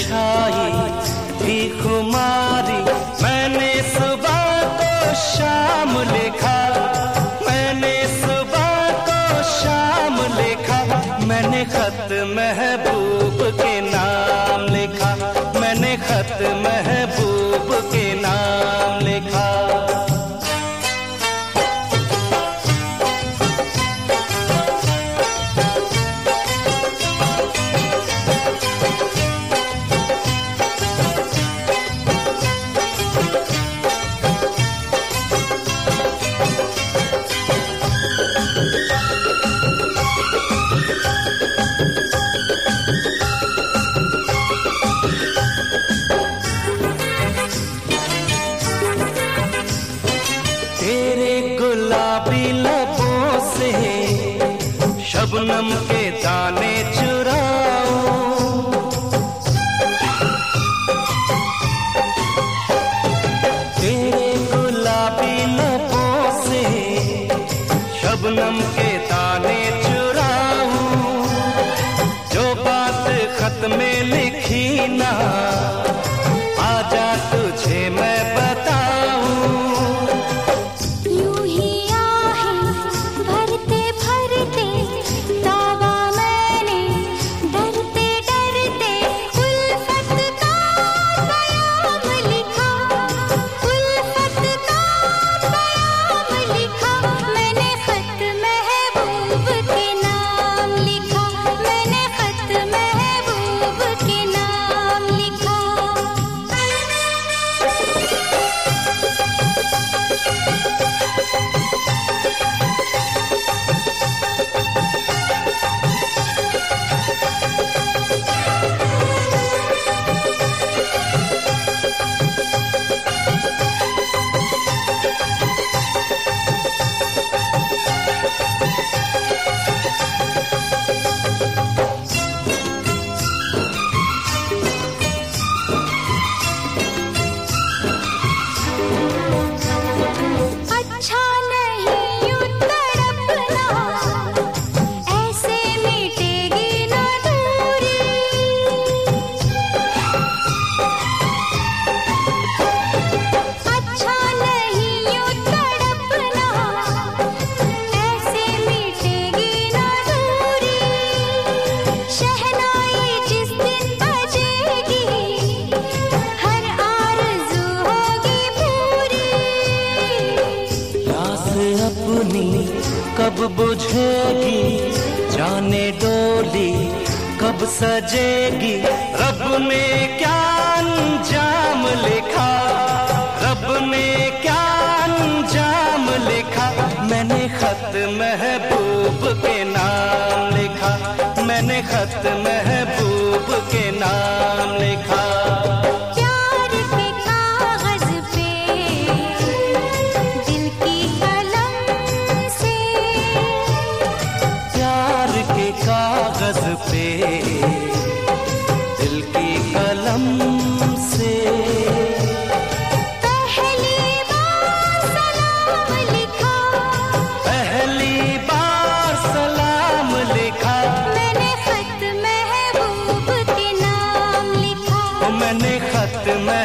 छाई थी खुमारी, मैंने सुबह को शाम लिखा, मैंने सुबह को शाम लिखा, मैंने खत महबूब के नाम लिखा, मैंने खत महबूब के नाम लिखा। तेरे गुलाबी लबों से शबनम के दाने चुराऊं, तेरे गुलाबी लबों से शबनम के दाने चुराऊं, जो बात खत में लिखी ना आजा तुझे मैं बताऊं। अपनी कब बुझेगी, जाने डोली कब सजेगी, रब ने क्या अंजाम लिखा, रब ने क्या अंजाम लिखा, मैंने खत महबूब के नाम लिखा, मैंने खत महबूब के नाम लिखा। कागज पे दिल की कलम से पहली बार सलाम लिखा, पहली बार सलाम लिखा, मैंने खत महबूब के नाम लिखा, मैंने खत